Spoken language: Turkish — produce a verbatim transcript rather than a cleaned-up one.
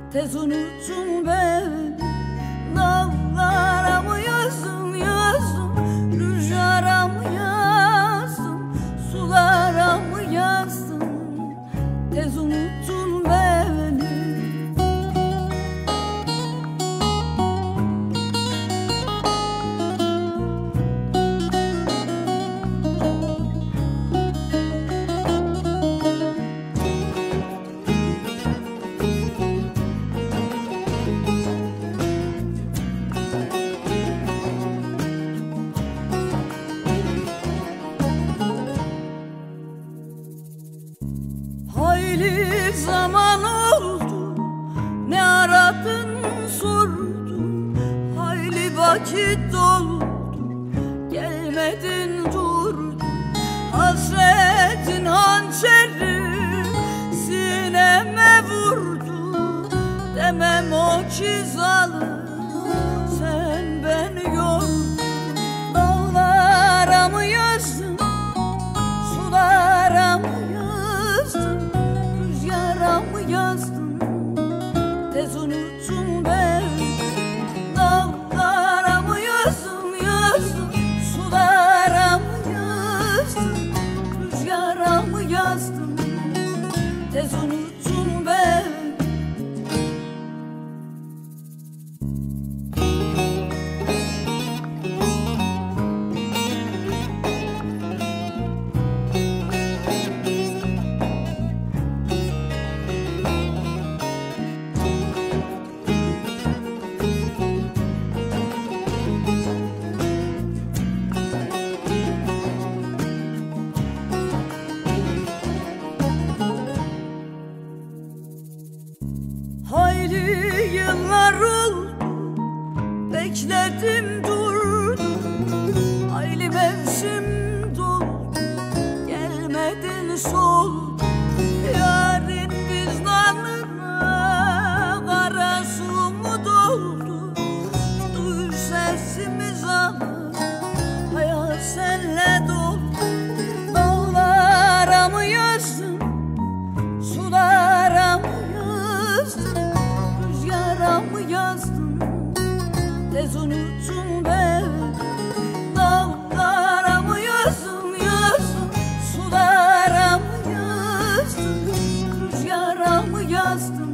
tez unuttun beni. Dağlara mı yazdım yazdım, rüzgara mı yazdım, sulara mı yazdım, tez unuttun beni. Hayli zaman oldu, ne aradın sordun, hayli vakit doldu, gelmedin durdun. Hasretin hançeri sineme vurdu, demem o ki zalim sen beni yordun. Dağlara mı yazdın, sulara mı yazdın, rüzgara mı yazdın, tez unuttun beni. Dağlara mı yazdın yazdın, sulara mı yazdın, rüzgara mı yazdın, tez unuttun beni. Hayli yıllar oldu, bekledim durdum, hayli mevsim doldu, gelmedin soldu. Yarın vicdanına kara su mu doldu, duy sesimiz alır, hayat senle doldu. Dağlara mı yazdın, sulara mı yazdın, rüzgara mı yazdın, tez unuttun beni. Dağlara mı yazdın yazdın, sulara mı yazdın, rüzgara mı yazdın,